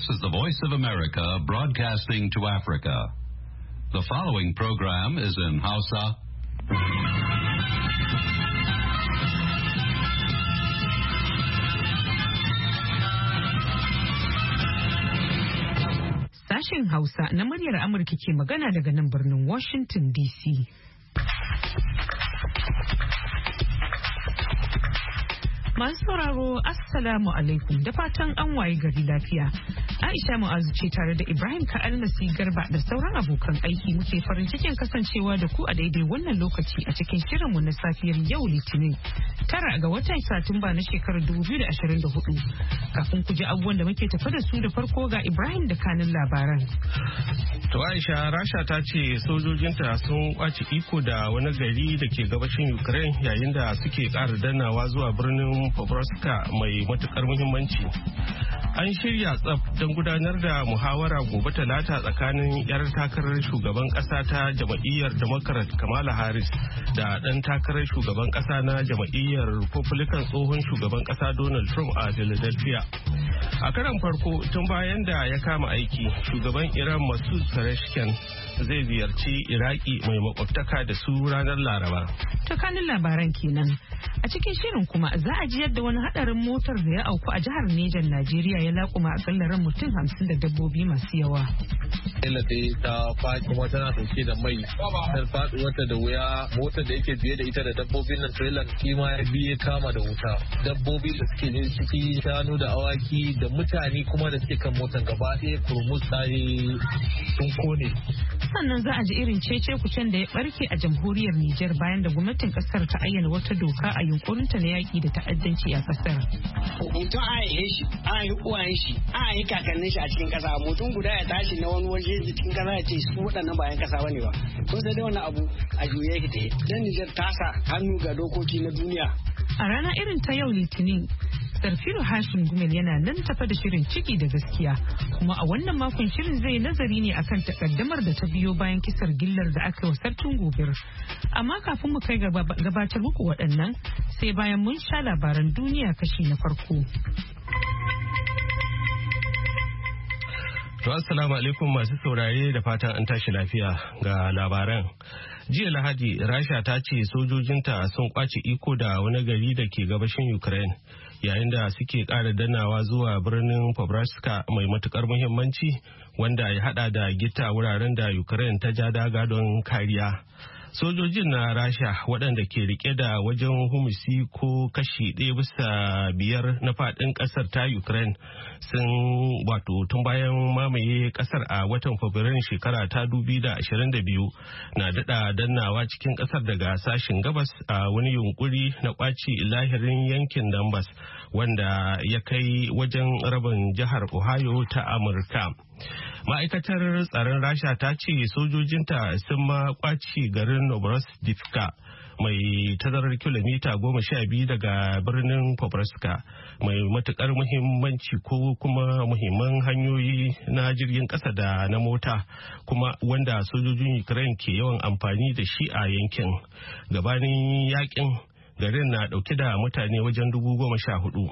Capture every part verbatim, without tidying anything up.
is the Voice of America broadcasting to Africa. The following program is in Hausa. Sashen Hausa na muryar Amurka ke magana daga nan birnin Washington D C. Masu sauraro, Assalamu alaikum da fatan an waye gari lafiya. Aisha Mu'azu ce tare da Ibrahim Ka'almasi Garba da sauran abokan aiki muke farin cikin kasancewa da ku a daidai wannan lokaci a cikin shirinmu na safiyar yau Litinin tara ga watan Satumba na shekarar dubu biyu da ashirin da hudu. Kafin ku ji abubuwan da muke tafa da su da farko ga Ibrahim da kanin labaran. To Aisha, Rasha ta ce sojojinta sun kwace iko da wani gari da ke gabashin Ukraine yayin da suke ƙara dannawa zuwa birnin Pobroska mai matukar muhimmanci. An shirya tsaf don gudanar da muhawara gobe talata tsakanin 'yar takarar shugaban kasa ta jam'iyyar Democrat Kamala Harris da ɗan takarar shugaban kasa na jam'iyyar Republican tsohon shugaban kasa Donald Trump a Philadelphia. A karan farko tun bayan da ya kama aiki, shugaban Iran Masoud Pezeshkian zai ziyarci Iraki mai makwabtaka da su ranar Laraba. Tsakanin labaran kenan. A cikin shirin kuma za a ji yadda wani hadarin motar da ya auku a jihar Nejan Najeriya ya lakuma akalla ran mutum hamsin da dabbobi masu yawa. Ila dai ta faɗi kuma tana ɗauke da mai. Ta faɗi wata da wuya motar da yake biye da ita da dabbobin nan trailer kima ya biye kama da wuta. Dabbobi da suke ne ciki shanu da awaki da mutane kuma da suke kan motar gaba ɗaya kurmus tsaye sun kone. Sannan za a ji irin cece kucen da ya barke a jamhuriyar Nijar bayan da gwamnatin kasar ta ayyana wata doka a yunkurinta na yaki da ta'addanci a kasar. Mutum a yi shi, a yi uwayen shi, a yi kakannin shi a cikin kasa. Mutum guda ya tashi na wani waje cikin kasa ya ce su waɗannan bayan kasa bane ba. Kun sai dai wannan abu a juye yake ta yi. Dan Nijar ta sa hannu ga dokoki na duniya. A rana irin ta yau Litinin, Sarfilu Hashim Gumel yana nan tafa da shirin ciki da gaskiya, kuma a wannan makon shirin zai nazari ne akan takaddamar da ta biyo bayan kisar gillar da aka yi wa sarkin gobir. Amma kafin mu kai gabatar muku waɗannan, sai bayan mun sha labaran duniya kashi na farko. To assalamu alaikum masu saurare da fatan an tashi lafiya ga labaran. Jiya Lahadi, Rasha ta ce sojojinta sun kwace iko da wani gari da ke gabashin Ukraine yayin da suke ƙara danawa zuwa birnin Pobroska mai matukar muhimmanci wanda ya hada da gita wuraren da Ukraine ta ja daga don kariya. Sojojin na Rasha waɗanda ke rike da wajen humusi ko kashi ɗaya bisa biyar na faɗin ƙasar ta Ukraine sun wato tun bayan mamaye ƙasar a watan Fabrairun shekara ta dubi da ashirin da biyu na daɗa dannawa cikin ƙasar daga sashen gabas a wani yunkuri na ƙwaci lahirin yankin Donbass wanda ya kai wajen rabin jihar Ohio ta Amurka. Ma'aikatar tsaron Rasha ta ce sojojinta sun ma kwaci garin Novorossiysk mai tazarar kilomita goma sha biyu daga birnin Pobroska mai matukar muhimmanci ko kuma muhimman hanyoyi na jirgin kasa da na mota kuma wanda sojojin Ukraine ke yawan amfani da shi a yankin. Gabanin yakin garin na dauke da mutane wajen dubu goma sha hudu.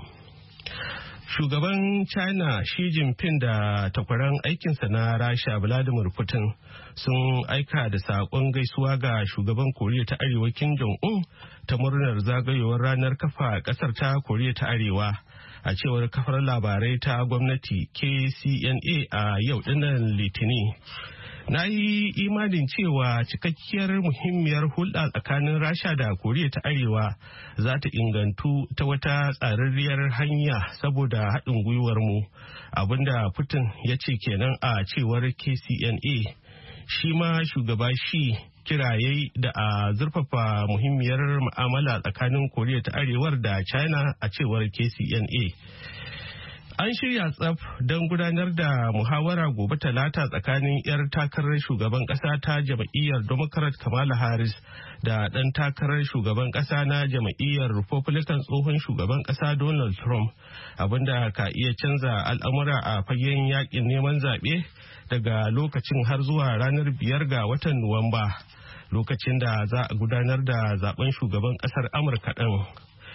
Shugaban China Xi Jinping da takwaran aikinsa na Rasha Vladimir Putin sun aika da saƙon gaisuwa ga shugaban Koriya ta Arewa Kim Jong-un ta murnar zagayowar ranar kafa ƙasar ta Koriya ta Arewa. A cewar kafar labarai ta gwamnati K C N A a yau dinnan Litinin. Na yi imanin cewa cikakkiyar muhimmiyar hulɗa tsakanin Rasha da Koriya ta Arewa za ta ingantu ta wata tsararriyar hanya saboda haɗin gwiwar mu, abinda Putin ya ce kenan a cewar K C N A. Shi ma shugaba shi kiraye da a zurfafa muhimmiyar mu'amala tsakanin Koriya ta Arewar da China a cewar K C N A. An shirya tsaf don gudanar da muhawara gobe talata tsakanin 'yar takarar shugaban kasa ta jam'iyyar Democrat Kamala Harris da ɗan takarar shugaban kasa na jam'iyyar Republican tsohon shugaban kasa Donald Trump, abinda ka iya canza al'amura a fagen yakin neman zaɓe daga lokacin har zuwa ranar biyar ga watan Nuwamba, lokacin da za a gudanar da zaben shugaban kasar Amurka ɗin.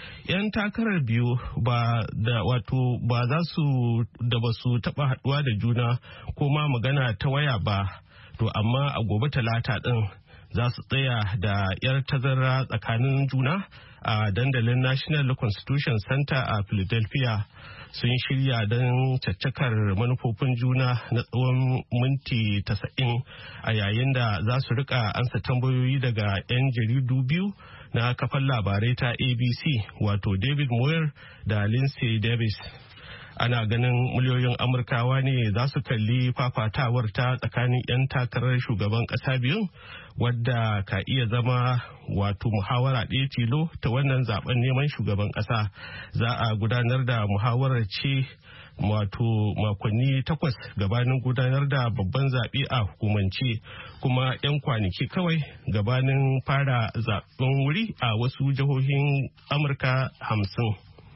'yan takarar biyu ba da wato ba za su da ba su taɓa haɗuwa da juna ko ma magana ta waya ba, to amma a gobe talata ɗin za su tsaya da 'yar tazara tsakanin juna a dandalin National Constitution Center a Philadelphia. Sun shirya don caccakar manufofin juna na tsawon minti tasa'in a yayin da za su rika ansa tambayoyi daga 'yan jaridu biyu na kafar labarai ta A B C, wato David Moyer da Lindsay Davis. Ana ganin miliyoyin Amurkawa ne za su kalli fafatawar ta tsakanin 'yan takarar shugaban ƙasa biyun, wadda ka iya zama wato muhawara ɗaya tilo ta wannan zaben neman shugaban ƙasa. Za a gudanar da muhawarar ce wato makonni takwas gabanin gudanar da babban zaɓe a hukumance, kuma 'yan kwanaki kawai gabanin fara zaben wuri a wasu jihohin Amurka hamsin.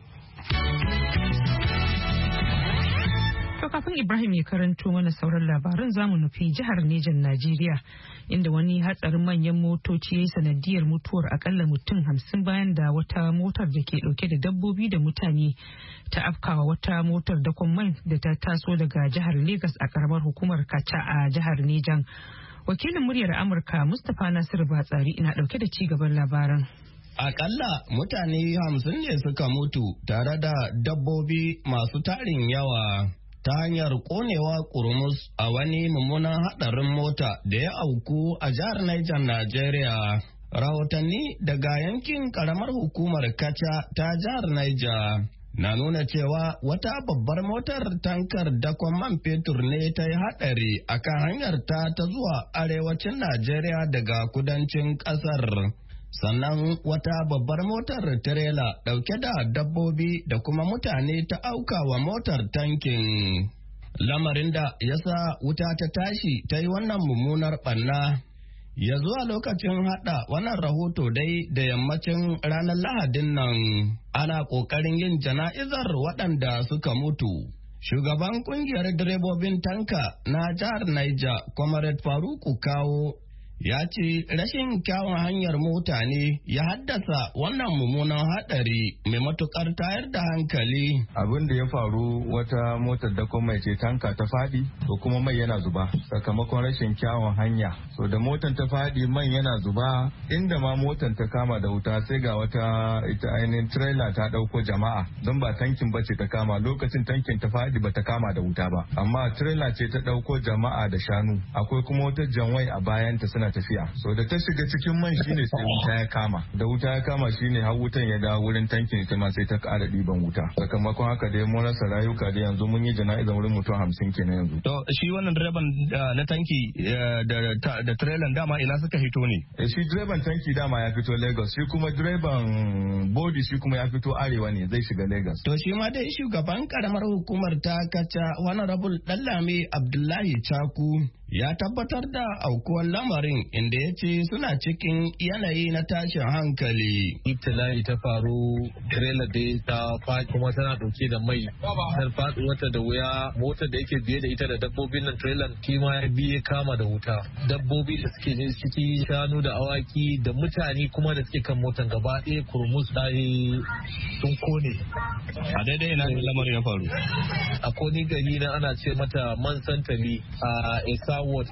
To kafin Ibrahim ya karanto mana sauran labaran zamu nufi jihar Nejan Najeriya, inda wani hatsarin manyan motoci ya yi sanadiyar mutuwar akalla mutum hamsin bayan da wata motar da ke dauke da dabbobi da mutane ta afkawa wata motar dakon mai da ta taso daga jihar Legas a karamar hukumar Kacha a jihar Nejan. Wakilin muryar Amurka Mustapha Nasiru Batsari ina dauke da ci gaban labaran. Akalla mutane hamsin ne suka mutu tare da dabbobi masu tarin yawa ta hanyar konewa kurmus a wani mummunan hadarin mota da ya auku a jihar Niger, Najeriya. Rahotanni daga yankin karamar hukumar Kacha ta jihar Niger na nuna cewa wata babbar motar tankar dakon man fetur ne ta yi hadari akan hanyar ta ta zuwa arewacin Najeriya daga kudancin kasar. Sannan wata babbar motar tirela dauke da dabbobi da kuma mutane ta auka wa motar tankin. Lamarin da ya sa wuta ta tashi ta yi wannan mummunar ɓanna. Ya zuwa lokacin hada wannan rahoto dai da yammacin ranar Lahadin nan ana ƙoƙarin yin jana'izar waɗanda suka mutu. Shugaban ƙungiyar direbobin tanka na jihar Niger, Comrade Faruku Kawo, ya ce rashin kyawun hanyar mota ne ya haddasa wannan mummunan hadari mai matukar tayar da hankali. Abin da ya faru, wata motar dakon mai ce tanka ta fadi to kuma mai yana zuba sakamakon rashin kyawun hanya. So da motar ta fadi man yana zuba, inda ma motar ta kama da wuta sai ga wata ita ainihin trailer ta dauko jama'a, don ba tankin bace ta kama, lokacin tankin ta fadi ba ta kama da wuta ba, amma trailer ce ta dauko jama'a da shanu. Akwai kuma wata janwai a bayanta suna tafiya, so da ta shiga cikin man shine sai wuta ya kama, da wuta ya kama shine har wutan ya dawo wurin tankin ita ma sai ta ƙara ɗiban wuta. Sakamakon haka dai mun rasa rayuka da yanzu mun yi jana'izar wurin mutum hamsin kenan yanzu. To shi wannan direban na tanki da trailer dama ina suka fito ne? Shi direban tanki dama ya fito Lagos, shi kuma direban body shi kuma ya fito arewa ne zai shiga Lagos. To shi ma dai shugaban karamar hukumar ta Kacha Honorable Dallame Abdullahi Chaku ya tabbatar da aukuwar lamarin, inda ya ce suna cikin yanayi na tashin hankali. Ibtila'i ta faru, trailer da ta faɗi kuma tana ɗauke da mai. Har faɗi wata da wuya, motar da yake biye da ita da dabbobin nan trailer shi ma ya biye kama da wuta. Dabbobi da suke ciki, shanu da awaki da mutane kuma da suke kan motar gaba ɗaya kurmus ɗaya sun kone. A daidai ina lamarin ya faru. A koni gari na ana ce mata man santali a Esa Ward.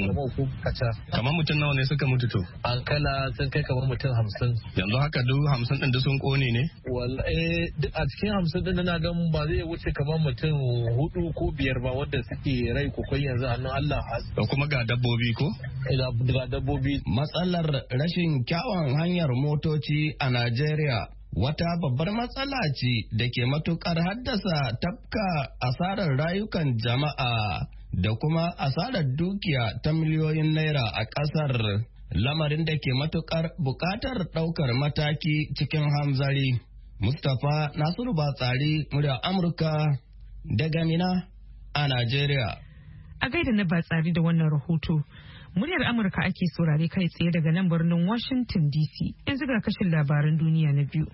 Kamar mutum nawa ne suka mutu to? An kala sun kai kamar mutum hamsin. Yanzu haka duk hamsin ɗin sun kone ne? Wallahi duk a cikin hamsin ɗin na gan ba zai wuce kamar mutum hudu ko biyar ba wanda suke rai kokon yanzu hannun Allah. Da kuma ga dabbobi ko? Ga dabbobi. Matsalar rashin kyawun hanyar motoci a Najeriya wata babbar matsala ce da ke matukar haddasa tafka asarar rayukan jama'a da kuma asarar dukiya ta miliyoyin naira a ƙasar, lamarin da ke matukar buƙatar ɗaukar mataki cikin hamzari. Mustapha Nasiru Batsari, murya Amurka daga Mina a Najeriya. A gaida na Batsari da wannan rahoto. Muryar Amurka ake saurare kai tsaye daga nan birnin Washington D C. Yanzu ga kashin labaran duniya na biyu.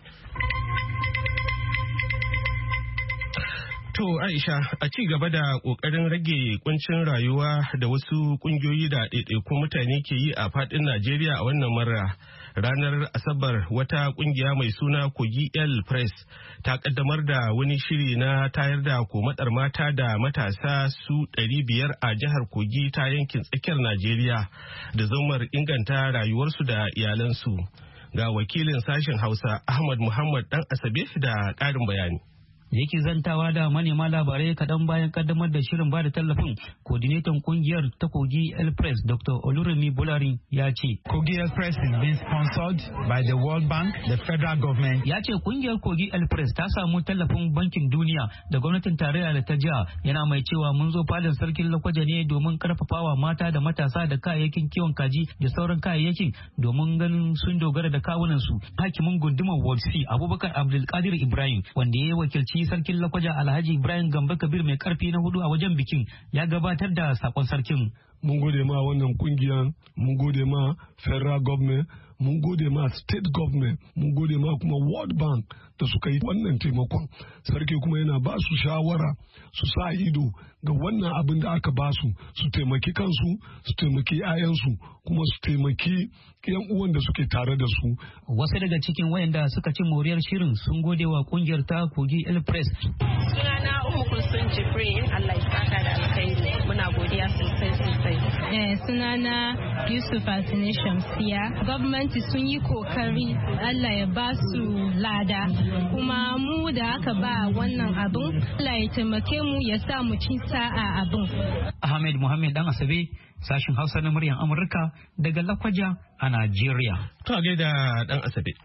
To Aisha, a ci gaba da ƙoƙarin rage kuncin rayuwa da wasu ƙungiyoyi da ɗaiɗaikun mutane ke yi a faɗin Najeriya a wannan mara, Ranar Asabar wata kungiya mai suna Kogi El Press ta kaddamar da wani shiri na tayar da komadar mata da matasa su ɗari biyar a jihar Kogi ta yankin tsakiyar Najeriya da zumar inganta rayuwarsu da iyalansu. Ga wakilin sashen Hausa Ahmad Muhammad Dan Asabe da ƙarin bayani. Yake zantawa da manema labarai kaɗan bayan kaddamar da shirin bada tallafin, coordinator kungiyar ta Kogi El Press Doctor Oluremi Bolarin ya ce Kogi El Press is being sponsored by the World Bank, the federal government. Ya ce kungiyar Kogi El Press ta samu tallafin bankin duniya da gwamnatin tarayya da ta jiha. Yana mai cewa mun zo fadin sarkin Lakwaja ne domin karfafawa mata da matasa da kayayyakin kiwon kaji da sauran kayayyakin domin ganin sun dogara da kawunan su. Hakimin gundumar Ward C Abubakar Abdulkadir Ibrahim wanda ya wakilci sarkin Lakwaja Alhaji Ibrahim Gambo Kabir mai karfi na hudu a wajen bikin ya gabatar da sakon sarkin. Mun gode ma wannan kungiyan, mun gode ma federal government, mun gode ma state government, mun gode ma kuma World Bank da suka yi wannan taimakon. Sarki kuma yana ba su shawara su sa ido ga wannan abin da aka ba su, su taimaki kansu, su taimaki 'ya'yansu, kuma su taimaki yan uwan da suke tare da su. Wasu daga cikin wayanda suka ci moriyar shirin sun gode wa kungiyar ta Kogi El Press. Sunana Ummu Kulsum Jibrin, Allah ya saka da alkhairi. Muna godiya sosai sosai. Eh sunana Yusuf Altine Shamsiya. Gwamnati sun yi kokari, Allah ya ba su lada. Kuma mu da aka ba wannan abin, Allah ya taimake mu ya sa mu ci sa'a abin. Ahmed Muhammad Dan Asabe, sashin Hausa na muryar Amurka daga Lakwaja a Najeriya. To gaida Dan Asabe.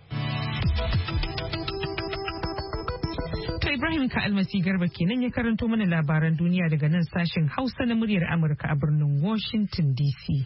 To Ibrahim ka almasi Garba kenan ya karanto mana labaran duniya daga nan sashin Hausa na muryar Amurka a birnin Washington D C.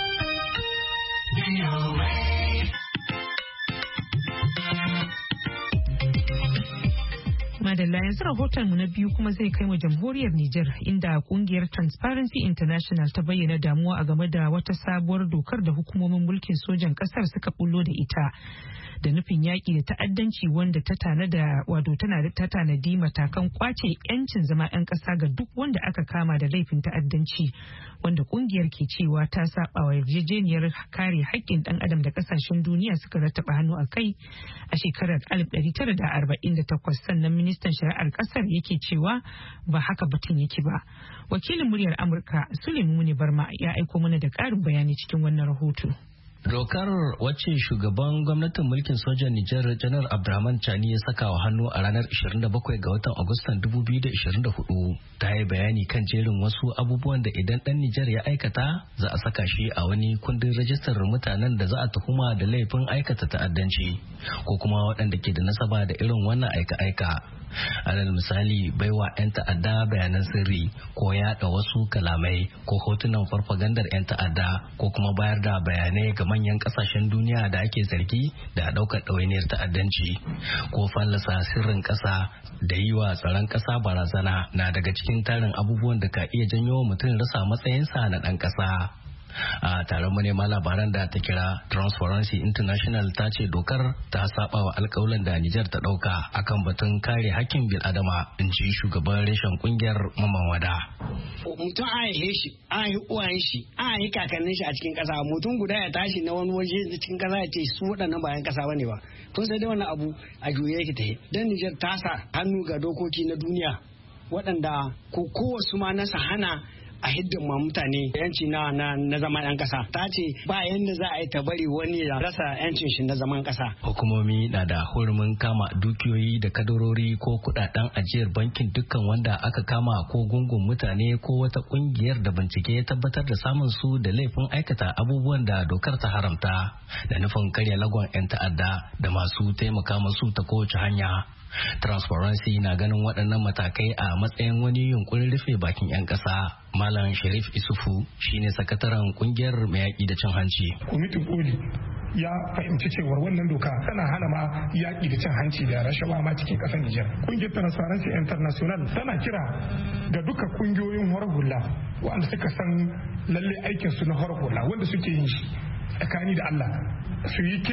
Madalla yanzu rahoton mu na biyu kuma zai kai mu jamhuriyar Nijar inda kungiyar Transparency International ta bayyana damuwa a game da wata sabuwar dokar da hukumomin mulkin sojan kasar suka bullo da ita da nufin yaƙi da ta'addanci wanda ta tanada wato tana ta tanadi matakan kwace yancin zama 'yan ƙasa ga duk wanda aka kama da laifin ta'addanci wanda kungiyar ke cewa ta saba wa yarjejeniyar kare haƙƙin ɗan adam da ƙasashen duniya suka rattaba hannu a kai a shekarar alif ɗari tara da arba'in da takwas. Sannan ministan shari'ar ƙasar yake cewa ba haka batun yake ba. Wakilin muryar Amurka Suleiman Muni Barma ya aiko mana da ƙarin bayani cikin wannan rahoto. Dokar wacce shugaban gwamnatin mulkin sojan Nijar Janar Abdurrahman Chani ya saka wa hannu a ranar ishirin da bakwai ga watan Agustan dubu biyu da ishirin da hudu ta yi bayani kan jerin wasu abubuwan da idan ɗan Nijar ya aikata za a saka shi a wani kundin rajistar mutanen da za a tuhuma da laifin aikata ta'addanci ko kuma waɗanda ke da nasaba da irin wannan aika-aika. Alal misali baiwa 'yan ta'adda bayanan sirri ko yaɗa wasu kalamai ko hotunan farfagandar 'yan ta'adda ko kuma bayar da bayanai ga manyan kasashen duniya da ake zargi da ɗaukar ɗawainiyar ta'addanci ko fallasa sirrin ƙasa da yi wa tsaron ƙasa barazana na daga cikin tarin abubuwan da ka iya janyo mutum rasa matsayinsa na ɗan ƙasa. A taron manema labaran da ta kira Transparency International ta ce dokar ta saba wa alkawalan da Nijar ta dauka akan batun kare hakkin bil'adama, in ji shugaban reshen kungiyar Maman Wada. Mutum an haife shi, an yi uwayen shi, an yi kakannin shi a cikin kasa, mutum guda ya tashi na wani waje cikin kasa ya ce su waɗannan ba yan kasa bane ba. Kun sai dai wannan abu a juye yake ta. Dan Nijar ta sa hannu ga dokoki na duniya waɗanda ko kowasu ma nasa hana a hiddin ma mutane yanci na na, na zama yan kasa. Ta ce ba yanda za a yi ta bari wani ya rasa yancin shi na zaman kasa. Hukumomi na da hurumin kama dukiyoyi da kadarori ko kudaden ajiyar bankin dukkan wanda aka kama ko gungun mutane ko wata kungiyar da bincike ya tabbatar da samun su da laifin aikata abubuwan da dokar ta haramta da nufin karya lagon 'yan ta'adda da masu taimaka masu ta kowace hanya. Transparency na ganin waɗannan matakai a matsayin wani yunkurin rufe bakin 'yan ƙasa. Malam Sharif Isufu shine sakataren kungiyar mai yaƙi da cin hanci. Kwamitin koli ya fahimci cewar wannan doka tana hana ma yaƙi da cin hanci da rashawa ma cikin ƙasar Nijar. Kungiyar Transparency International tana kira ga duka kungiyoyin horar hula waɗanda suka san lalle aikin su na horar hula wanda suke yin shi tsakani da Allah su yi kira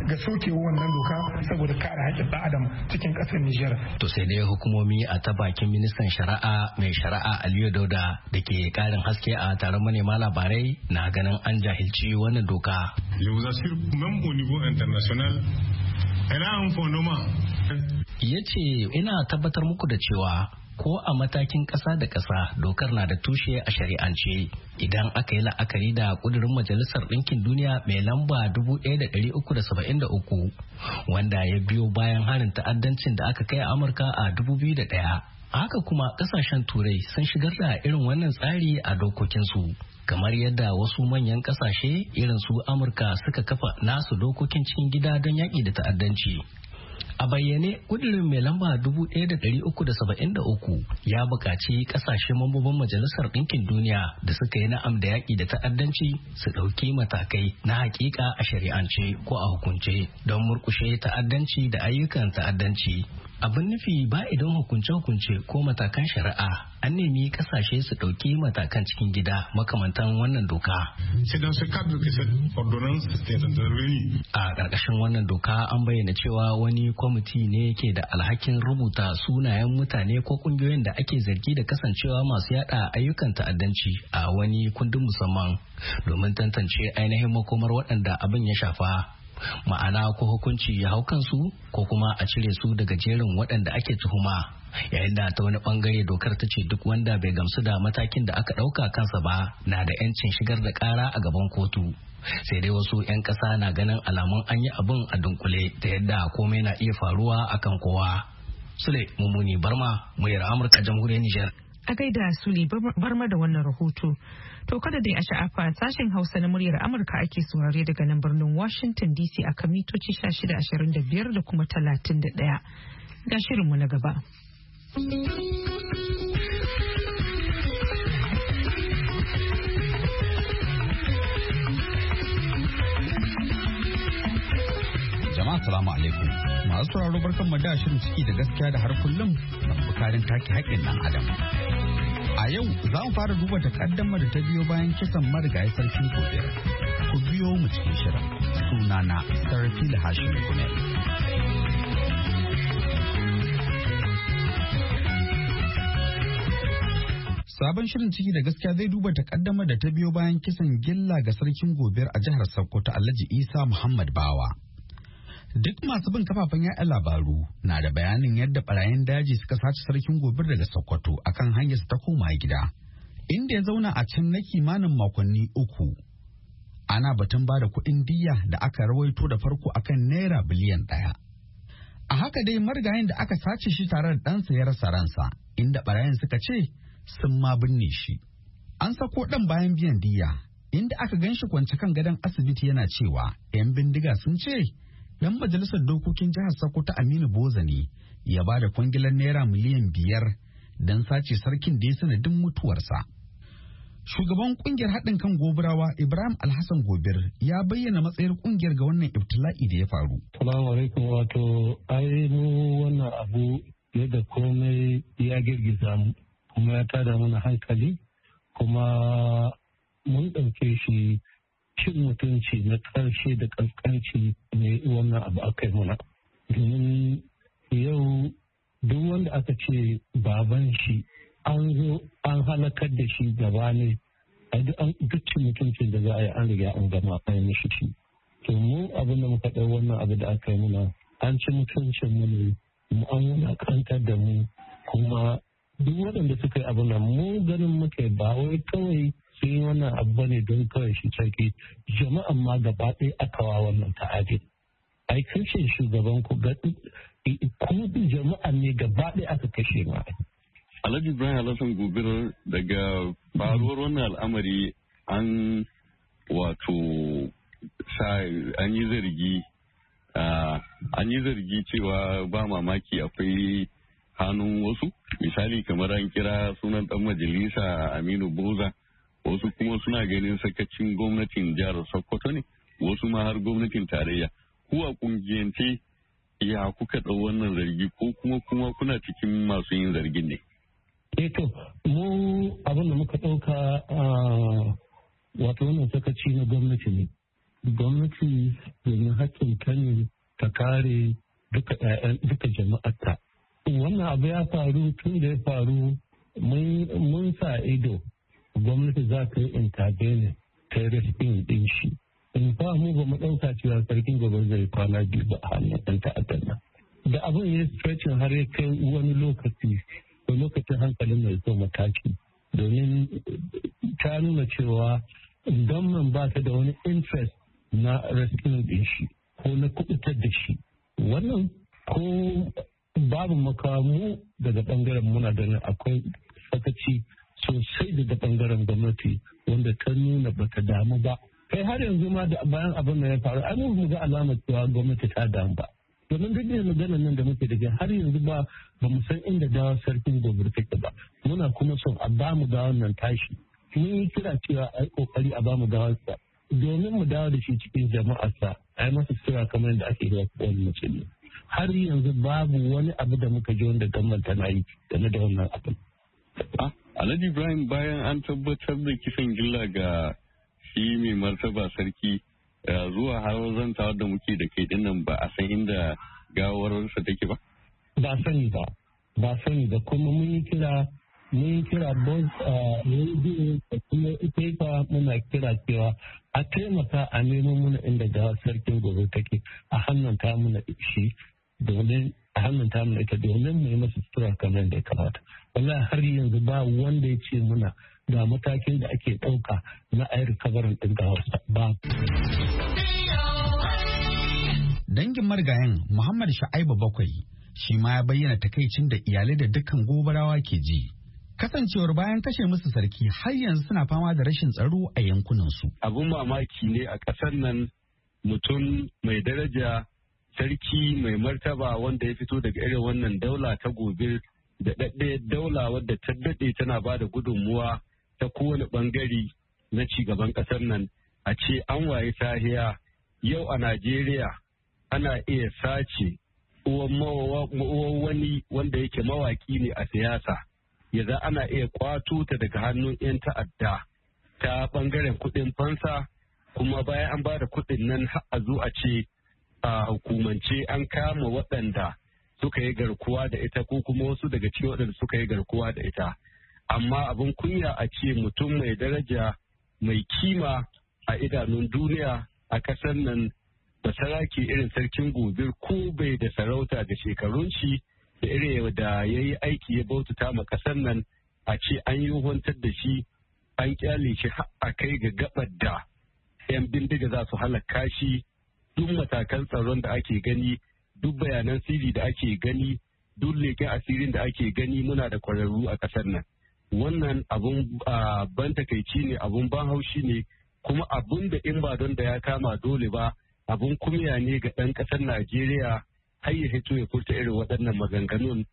ga sokewa wannan doka saboda kare haƙƙin ɗan adam cikin ƙasar Nijar. To sai dai hukumomi a ta bakin ministan shari'a mai shari'a Aliyu Dauda da ke ƙarin haske a taron manema labarai na ganin an jahilci wannan doka. Je vous assure, même au niveau international, elle a un fondement. Ya ce ina tabbatar muku da cewa ko a matakin ƙasa da ƙasa dokar na da tushe a shari'ance idan aka yi la'akari da ƙudurin majalisar ɗinkin duniya mai lamba dubu ɗaya da ɗari uku da saba'in da uku wanda ya biyo bayan harin ta'addancin da aka kai a Amurka a dubu biyu da ɗaya. Haka kuma ƙasashen turai sun shigar da irin wannan tsari a dokokinsu kamar yadda wasu manyan ƙasashe irin su Amurka suka kafa nasu dokokin cikin gida don yaƙi da ta'addanci. A bayyane kudirin mai lamba dubu ɗaya da ɗari uku da saba'in da uku ya buƙaci ƙasashe mambobin majalisar ɗinkin duniya da suka yi na'am da yaƙi da ta'addanci su ɗauki matakai na haƙiƙa a shari'ance ko a hukunce don murƙushe ta'addanci da ayyukan ta'addanci. Abin nufi ba idan hukunce-hukunce ko matakan shari'a an nemi kasashe su ɗauki matakan cikin gida makamantan wannan doka. A ƙarƙashin wannan doka an bayyana cewa wani kwamiti ne ke da alhakin rubuta sunayen mutane ko ƙungiyoyin da ake zargi da kasancewa masu yada ayyukan ta'addanci a wani kundin musamman domin tantance ainihin makomar waɗanda abin ya shafa. Ma'ana ko hukunci ya hau kansu ko kuma a cire su daga jerin waɗanda ake tuhuma, yayin da ta wani bangare dokar ta ce duk wanda bai gamsu da matakin da aka ɗauka kansa ba na da 'yancin shigar da ƙara a gaban kotu. Sai dai wasu 'yan ƙasa na ganin alamun an yi abin a dunkule ta yadda komai na iya faruwa akan kowa. Sule Mummuni Barma, muryar Amurka, jamhuriyar Nijar. A gaida Sule Barma da wannan rahoto. To kada dai a sha'afa sashen Hausa na muryar Amurka ake saurare daga nan birnin Washington D C a kan mitoci shida ashirin da biyar da kuma talatin da ɗaya. Ga shirinmu na gaba. Jama'a salamu alaikum. Masu sauraro barkan mu da shirin ciki da gaskiya da har kullum da bukarin take haƙƙin ɗan adam. A yau za mu fara duba takaddama da ta biyo bayan kisan marigayi sarkin Gobir. Ku biyo mu cikin shirin. Sunana Sarfil Hashim Gumel. Sabon shirin ciki da gaskiya zai duba takaddama da ta biyo bayan kisan gilla ga sarkin Gobir a jihar Sokoto Alhaji Isa Muhammad Bawa. Duk masu bin kafafen yaɗa labaru na da bayanin yadda barayin daji suka sace sarkin Gobir daga Sokoto akan hanyarsa ta koma gida, inda ya zauna a can na kimanin makonni uku. Ana batun ba da kuɗin diyya da aka rawaito da farko akan naira biliyan ɗaya. A haka dai marigayin da aka sace shi tare da ɗansa ya rasa ransa, inda barayin suka ce sun ma binne shi. An sako ɗan bayan biyan diyya, inda aka gan shi kwance kan gadon asibiti yana cewa 'yan bindiga sun ce dan majalisar dokokin jihar Sokoto Aminu Boza ne ya ba da kwangilar naira miliyan biyar don sace sarkin da ya sanadin mutuwarsa. Shugaban kungiyar haɗin kan Gobirawa Ibrahim Alhassan Gobir ya bayyana matsayar kungiyar ga wannan ibtila'i da ya faru. Salamu alaikum, wato ai mu wannan abu yadda komai ya girgiza mu kuma ya tada mana hankali kuma mun ɗauke shi cin mutunci na ƙarshe da ƙasƙanci ne wannan abu aka yi muna. Domin yau duk wanda aka ce baban shi an zo an halakar da shi gaba ne a duk cin mutuncin da za a yi an riga an gama an yi mishi shi. To mu abin da muka ɗau wannan abu da aka yi muna an ci mutuncin mu ne mu an wulaƙantar da mu kuma duk waɗanda suka yi abu nan mu ganin muke ba wai kawai sun yi wannan abu ne don kawai shi sarki jama'an ma gaba ɗaya aka wa wannan ta'adi. Ai kashe shugaban ku ga ku jama'an ne gaba ɗaya aka kashe ma. Alhaji Ibrahim Alhassan Gobir, daga faruwar wannan al'amari an wato sa an yi zargi an yi zargi cewa ba mamaki akwai hannun wasu, misali kamar an kira sunan dan majalisa Aminu Boza, wasu kuma suna ganin sakacin gwamnatin jihar Sokoto ne, wasu ma har gwamnatin tarayya. Ku a kungiyance ya kuka ɗau wannan zargi ko kuma kuma kuna cikin masu yin zargin ne? Eh to, mu abin da muka ɗauka wato wannan sakaci na gwamnati ne. gwamnati domin hakkin ta ne ta kare duka ƴaƴan duka jama'arta. Wannan abu ya faru tun da ya faru mun sa ido gwamnati za ta yi intervene ta yi rescue din shi. In fa mu ba mu ɗauka cewa sarkin gobe zai kwana biyu ba a hannun ɗan ta'addan nan. Da abin ya stretching har ya kai wani lokaci da lokacin hankalin mai zo mataki domin ta nuna cewa gwamnan ba ta da wani interest na rescue din shi ko na kubutar da shi. Wannan ko babu makamu daga bangaren muna ganin akwai sakaci sosai daga bangaren gwamnati wanda ta nuna bata damu ba. Kai har yanzu ma da bayan abin da ya faru an mu ga alamar cewa gwamnati ta damu ba. Domin duk da maganar nan da muke da har yanzu ba ba mu san inda dawar sarkin gobe take ba. Muna kuma son a ba mu dawar nan tashi. Mun yi kira cewa a yi kokari a ba mu dawarsa domin mu dawo da shi cikin jama'arsa a yi masa sura kamar yadda ake yi wani mutum. Har yanzu babu wani abu da muka ji wanda gwamnati tana yi game da wannan abin. Alhaji Ibrahim, bayan an tabbatar da kisan gilla ga shi mai martaba sarki zuwa har zantawar da muke da kai dinnan ba a san inda gawarsa take ba? Ba sani ba, ba sani ba kuma mun yi kira mun yi kira both rediyo da kuma ita muna kira cewa a taimaka a neman muna inda gawar sarkin gobe take a hannun ta muna shi domin a hannun ta muna ita domin mu yi masa sutura kamar da ya kamata. Wallahi har yanzu ba wanda ya ce muna ga matakin da ake ɗauka na a yi rikabarin ɗin gawarsa ba. Dangin marigayen Muhammad Sha'aibu Bakwai shi ma ya bayyana takaicin da iyalai da dukkan gobarawa ke ji. Kasancewar bayan kashe musu sarki har yanzu suna fama da rashin tsaro a yankunansu. Abun mamaki ne a ƙasar nan mutum mai daraja sarki mai martaba wanda ya fito daga irin wannan daula ta gobe da daɗe daula wadda ta daɗe tana ba da gudunmuwa ta kowane ɓangare na cigaban ƙasar nan a ce an waye sahiya yau a Najeriya ana iya sace uwan wani wanda yake mawaki ne a siyasa ya za ana iya kwato ta daga hannun 'yan ta'adda ta ɓangaren kuɗin fansa kuma bayan an ba da kuɗin nan a zo a ce a hukumance an kama waɗanda suka yi garkuwa da ita ko kuma wasu daga cikin waɗanda suka yi garkuwa da ita. Amma abin kunya a ce mutum mai daraja mai kima a idanun duniya a ƙasar nan da saraki irin sarkin gobe ko bai da sarauta da shekarun shi da irin da ya yi aiki ya bautata ma ƙasar nan a ce an yi huntar da shi an kyale shi a kai ga gabar da 'yan bindiga za su halaka shi duk matakan tsaron da ake gani duk bayanan sirri da ake gani duk leƙen asirin da ake gani muna da kwararru a ƙasar nan. Wannan abun ban takaici ne abun ban haushi ne kuma abun da in ba don da ya kama dole ba abun kumya ne ga ɗan ƙasar Najeriya har ya hito ya furta irin waɗannan maganganun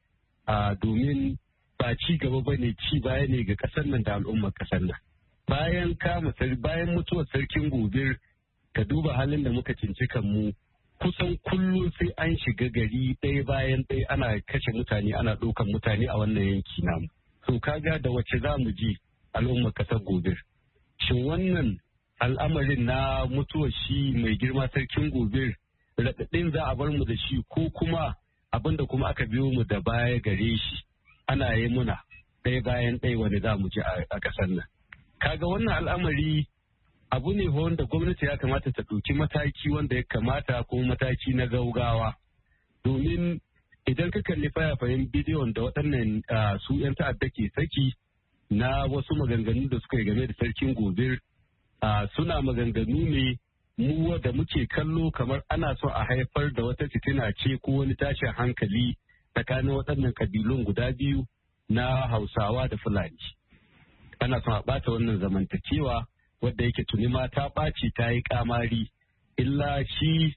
domin ba ci gaba ba ne ci baya ne ga ƙasar nan da al'ummar ƙasar nan. Bayan kama bayan mutuwar sarkin gobe ka duba halin da muka cinci kanmu kusan kullum sai an shiga gari ɗaya bayan ɗaya ana kashe mutane ana ɗaukan mutane a wannan yanki namu. To kaga da wace za mu ji al'ummar ƙasar gobe. Shin wannan al'amarin na mutuwar shi mai girma sarkin gobe raɗaɗin za a bar mu da shi ko kuma abin da kuma aka biyo mu da baya gare shi ana yi muna ɗaya bayan ɗaya wani za mu ji a ƙasar nan. Kaga wannan al'amari abu ne wanda gwamnati ya kamata ta ɗauki mataki wanda ya kamata ko mataki na gaugawa domin idan ka kalli fayafayen bidiyon da waɗannan su 'yan ta'adda ke saki na wasu maganganu da suka yi game da sarkin gobe suna maganganu ne mu da muke kallo kamar ana so a haifar da wata fitina ce ko wani tashin hankali tsakanin waɗannan kabilun guda biyu na Hausawa da Fulani. Ana son a ɓata wannan zamantakewa wadda yake tuni ma ta ɓaci ta yi kamari illa shi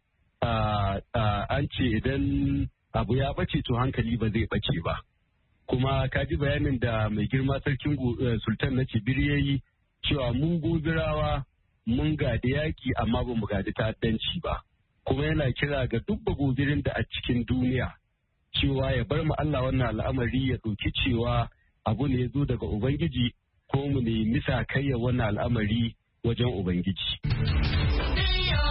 an ce idan abu ya ɓace to hankali ba zai ɓace ba kuma ka ji bayanin da mai girma sarkin sultan na cibiri ya yi cewa mun gobirawa mun gadi yaƙi amma ba mu gadi ta'addanci ba kuma yana kira ga duk gobirin da a cikin duniya cewa ya bar mu Allah wannan al'amari ya ɗauki cewa abu ne ya zo daga Ubangiji ko mu ne misa kayyar wannan al'amari wajen Ubangiji.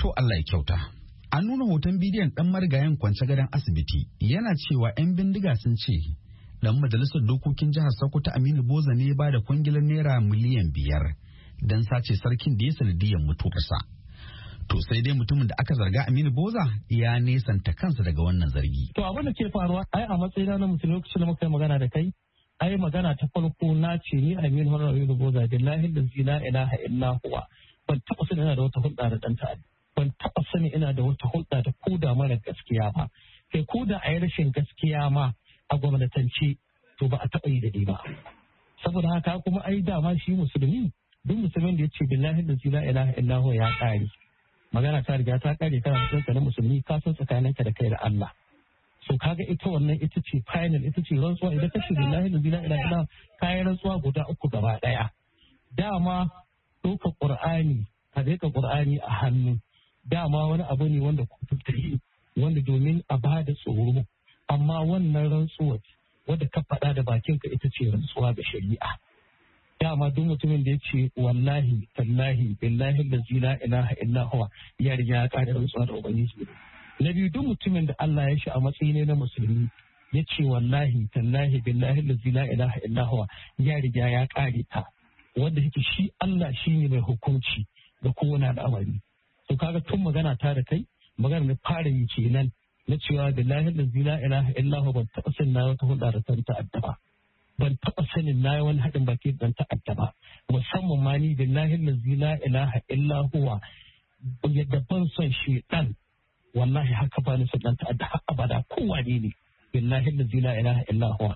To Allah ya kyauta. An nuna hoton bidiyon ɗan marigayen kwance gadon asibiti yana cewa 'yan bindiga sun ce ɗan majalisar dokokin jihar Sokoto Aminu Boza ne ya ba da kwangilar naira miliyan biyar don sace sarkin da ya sanadiyar mutuwarsa. To sai dai mutumin da aka zarga Aminu Boza ya nesanta kansa daga wannan zargi. To abin da ke faruwa ai a matsayina na mutum lokacin da muka yi magana da kai ai magana ta farko na ce ni Aminu Aminu Boza billahi la ilaha illa huwa ban taɓa sani ina da wata hulɗa da ɗan ta'adda ban taɓa sani ina da wata hulɗa da koda mara gaskiya ba kai koda a yi rashin gaskiya ma a gwamnatance to ba a taɓa yi da dai ba saboda haka kuma ai dama shi musulmi duk musulmin da ya ce billahi la ilaha illa huwa ya ƙare magana ta riga ta kare kana cikin na musulmi ka san tsakaninka da kai da Allah so kaga ita wannan ita ce final ita ce rantsuwa idan ka ce billahi la ilaha illa kayan rantsuwa guda uku gaba daya dama ɗaukar qur'ani ka rika qur'ani a hannu dama wani abu ne wanda ku yi wanda domin a bada tsoro amma wannan rantsuwa wadda ka faɗa da bakinka ita ce rantsuwa ga shari'a dama duk mutumin da ya ce wallahi tallahi billahi la ilaha illa huwa ya riga ya kada rantsuwa da ubangiji na biyu duk mutumin da Allah ya shi a matsayi ne na musulmi ya ce wallahi tallahi billahi la ilaha illa huwa ya riga ya kare ta wanda yake shi Allah shine mai hukunci da kowane al'amari to kaga tun magana ta da kai magana na fara yi kenan na cewa billahi la ilaha illa huwa ban taɓa sanin wata hulɗa da ta ta'adda ban taɓa sanin na yi wani haɗin baki dan ta'adda ba musamman ma ni billahi la ilaha illa huwa yadda ban son shedan wallahi haka ba ni son dan ta'adda har abada kowa ne ne billahi la ilaha illa huwa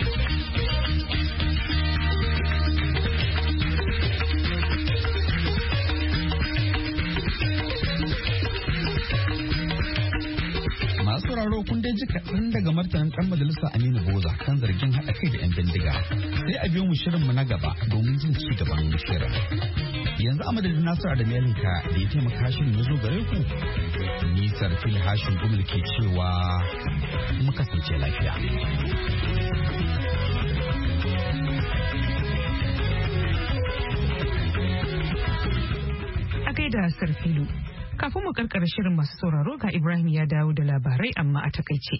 masu sauraro kun dai ji kaɗan daga martanin ɗan majalisa Aminu Boza kan zargin haɗa kai da 'yan bindiga. Sai a biyo mu shirinmu na gaba domin jin ci gaban shirin. Yanzu a madadin Nasiru da Melinka da ya taimaka shirin ya zo gare ku. Ni Sarfil Hashin Gumul ke cewa mu kasance lafiya. A gaida Sarfilu. Kafin mu karkara shirin masu sauraro ga Ibrahim ya dawo da labarai amma a takaice.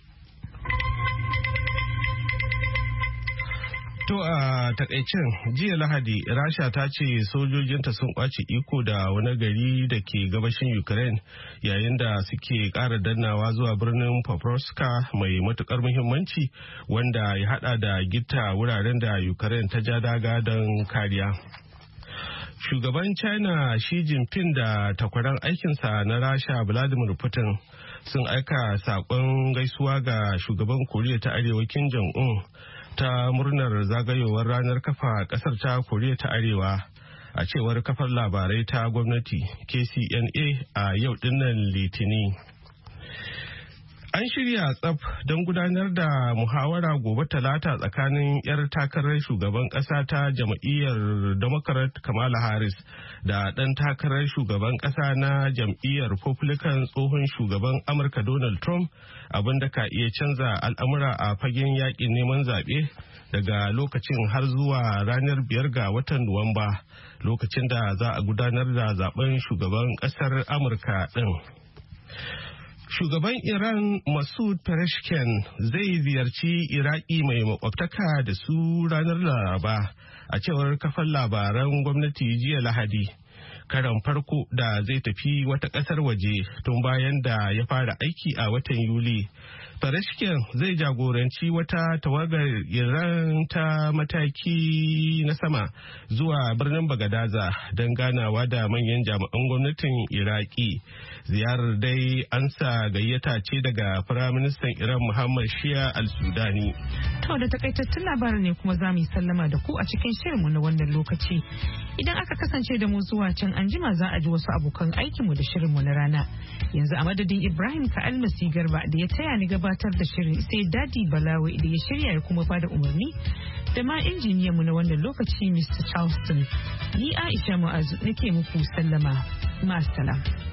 To a takaicen jiya Lahadi Rasha ta ce sojojinta sun kwace iko da wani gari da ke gabashin Ukraine yayin da suke ƙara dannawa zuwa birnin Pokrovska mai matukar muhimmanci wanda ya hada da gitta wuraren da Ukraine ta ja daga don kariya. Shugaban China Xi Jinping da takwaran aikinsa na Rasha Vladimir Putin sun aika saƙon gaisuwa ga shugaban Koriya ta Arewa Kim Jong-un ta murnar zagayowar ranar kafa ƙasar ta Koriya ta Arewa a cewar kafar labarai ta gwamnati K C N A a yau dinnan Litini. An shirya tsaf don gudanar da muhawara gobe talata tsakanin 'yar takarar shugaban ƙasa ta jam'iyyar Democrat Kamala Harris da ɗan takarar shugaban ƙasa na jam'iyyar Republican tsohon shugaban Amurka Donald Trump abinda ka iya canza al'amura a fagen yakin neman zaɓe daga lokacin har zuwa ranar biyar ga watan Nuwamba lokacin da za a gudanar da zaben shugaban ƙasar Amurka ɗin. Shugaban Iran Masoud Pezeshkian zai ziyarci Iraki mai makwabtaka da su ranar Laraba a cewar kafar labaran gwamnati jiya Lahadi. Karan farko da zai tafi wata ƙasar waje tun bayan da ya fara aiki a watan Yuli. Pezeshkian zai jagoranci wata tawagar Iran ta mataki na sama zuwa birnin Bagadaza don ganawa da manyan jami'an gwamnatin Iraki. Ziyarar dai an sa gayyata ce daga Firaministan Iran Muhammad Shia al-Sudani. To da takaitattun labarin ne kuma za mu yi sallama da ku a cikin shirinmu na wannan lokaci. Idan aka kasance da mu zuwa can anjima za a ji wasu abokan aikinmu da shirinmu na rana. Yanzu a madadin Ibrahim ka almasi garba da ya taya ni gabatar da shirin sai Dadi Balawe da ya shirya ya kuma bada umarni da ma injiniyanmu na wannan lokaci Mister Charleston. Ni Aisha Mu'azu nake muku sallama. Ma'assalam.